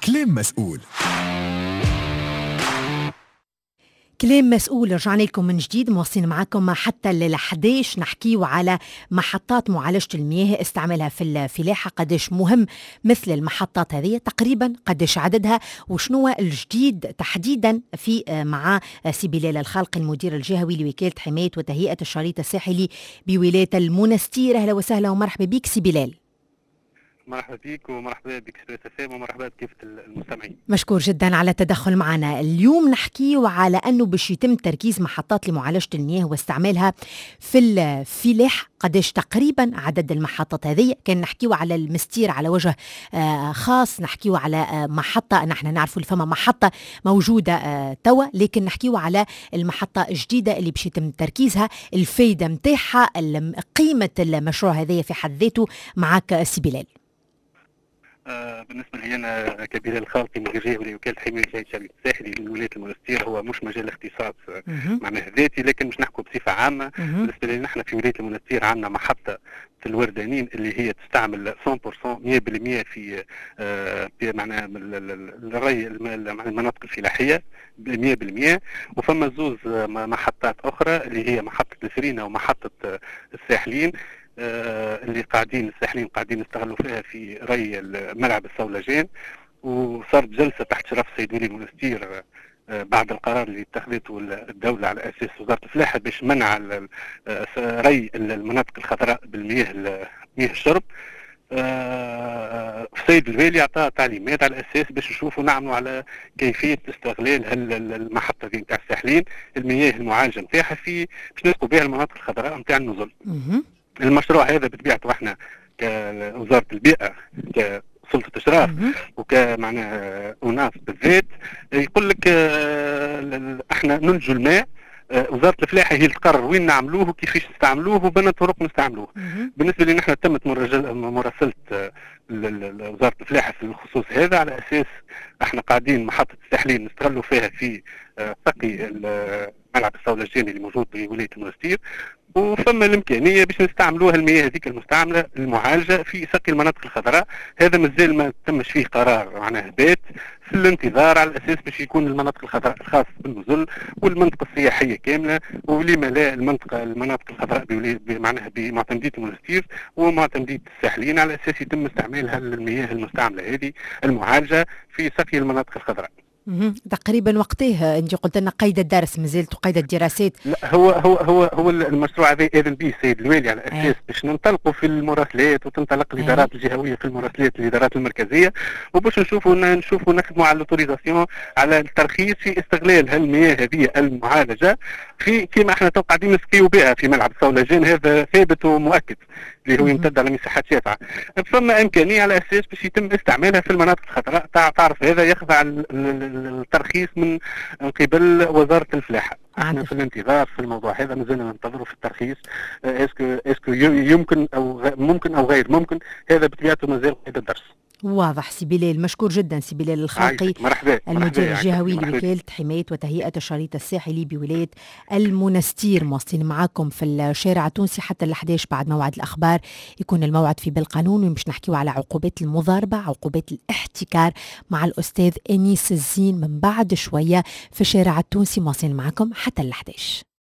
كلام مسؤول. كلام مسؤول، رجعنا لكم من جديد، مواصلين معكم حتى ل11 نحكيو على محطات معالجة المياه استعمالها في الفلاحة. قديش مهم مثل المحطات هذه تقريبا، قديش عددها، وشنو الجديد تحديدا في مع سي بلال الخالقي المدير الجهوي لوكالة حماية وتهيئة الشريط الساحلي بولاية المنستير. أهلا وسهلا ومرحبا بك سي بلال. مرحبا بك ومرحبا بك سلام ومرحبا بكافة المستمعين. مشكور جدا على التدخل معنا. اليوم نحكي على أنه باش يتم تركيز محطات لمعالجة المياه واستعمالها في الفلاح. قديش تقريبا عدد المحطات هذه؟ كان نحكيو على المستير على وجه خاص، نحكيو على محطة نحن نعرفوا فما محطة موجودة توا، لكن نحكيو على المحطة الجديدة اللي باش يتم تركيزها، الفايدة متاعها، قيمة المشروع هذه في حد ذاته. معك سي بلال. بالنسبه لي انا كبلال الخالقي مدير جهوي لوكاله حمايه الشريط الساحلي لولايه المنستير، هو مش مجال اختصاص معناه ذاتي، لكن مش نحكوا بصفه عامه. بالنسبه لي نحن في ولايه المنستير عندنا محطه في الوردانين اللي هي تستعمل 100% في معناها الري المناطق الفلاحيه 100%. وفما زوز محطات اخرى اللي هي محطه الفرينه ومحطه الساحلين اللي الساحلين قاعدين يستغلوا فيها في ري ملعب الصولجان. وصارت جلسه تحت شرف السيد ولي المنستير بعد القرار اللي اتخذته الدوله على اساس وزاره الفلاحه باش منع ري المناطق الخضراء بالمياه الشرب. السيد الوالي اعطى تعليمات على اساس باش نشوفوا نعملوا على كيفيه استغلال المحطه دي نتاع الساحلين، المياه المعالجه نتاعها في باش نلقوا بها المناطق الخضراء نتاع النزل. المشروع هذا بطبيعته احنا كوزاره البيئه كسلطه اشراف وكمعنى اناس بالذات يقول لك احنا ننجو الماء. وزاره الفلاحه هي اللي تقرر وين نعملوه وكيفاش نستعملوه وبين طرق نستعملوه. بالنسبه لي نحن تمت مراسله وزاره الفلاحه في الخصوص هذا على اساس احنا قاعدين محطه الساحلين نستغلوا فيها في سقي ملعب الصولجاني اللي موجود في ولايه المنستير، وفما الامكانيه باش نستعملوها المياه هذيك المستعمله المعالجه في سقي المناطق الخضراء. هذا مازال ما تمش فيه قرار معناه بات في الانتظار على اساس باش يكون المناطق الخضراء الخاصه بالنزل والمنطقه السياحيه كامله، ولما لا المناطق الخضراء معناها بمعتمديه المنستير ومعتمديه الساحلين على اساس يتم استعمالها المياه المستعمله هذه المعالجه في سقي المناطق الخضراء. تقريبا وقتها انت قلت لنا قيد الدرس، مازلت قيد الدراسات. لا هو المشروع هذا اذن به السيد الوالي على اساس باش ننطلقوا في المراسلات وتنطلق الادارات الجهويه في المراسلات الادارات المركزيه، وباش نشوفوا نخدموا على الاوتوريزاسيون على الترخيص في استغلال هالمياه هذه المعالجه في كما احنا قاعدين نسقيو بها في ملعب الصولجان. هذا ثابت ومؤكد اللي هو يمتد على مساحات شاسعه. فما امكانيه على اساس باش يتم استعمالها في المناطق الخضراء. تعرف هذا يخضع الترخيص من قبل وزاره الفلاحه. احنا في الانتظار في الموضوع هذا، مازلنا ننتظروا في الترخيص. اسكو يمكن او ممكن او غير ممكن، هذا بطبيعته مازال قيد الدرس. واضح سي بلال، مشكور جدا سي بلال الخالقي المدير الجهوي لوكالة حماية وتهيئة الشريط الساحلي بولاية المنستير. مواصلين معاكم في الشارع التونسي حتى 11 بعد موعد الأخبار. يكون الموعد في بالقانون، ومش نحكيو على عقوبات المضاربة، عقوبات الاحتكار مع الأستاذ أنيس الزين من بعد شوية في الشارع التونسي. مواصلين معاكم حتى 11.